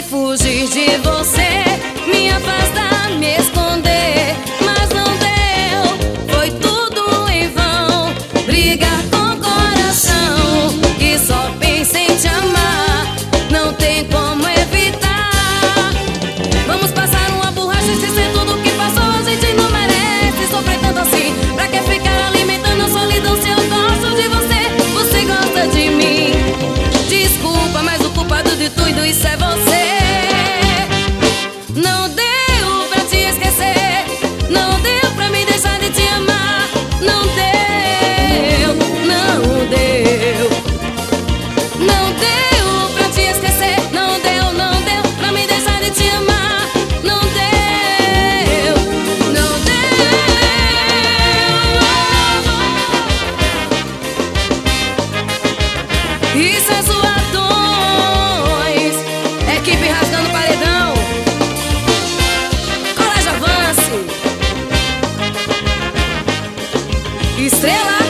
Tentei fugir de você, me afastar, me esconder, mas não deu, foi tudo em vão. Brigar com o coração que só pensa em te amar, não tem como evitar. Vamos passar uma borracha e esquecer tudo que passou. A gente não merece sofrer tanto assim. Pra que ficar alimentando a solidão se eu gosto de você, você gosta de mim? Desculpa, mas o culpado de tudo isso é você. Não deu pra te esquecer, não deu pra me deixar de te amar. Não deu, não deu. Não deu pra te esquecer, não deu pra me deixar de te amar. Não deu, não deu. Isso é Zoadões, equipe rasgando paredão. Colégio Avance, Estrela.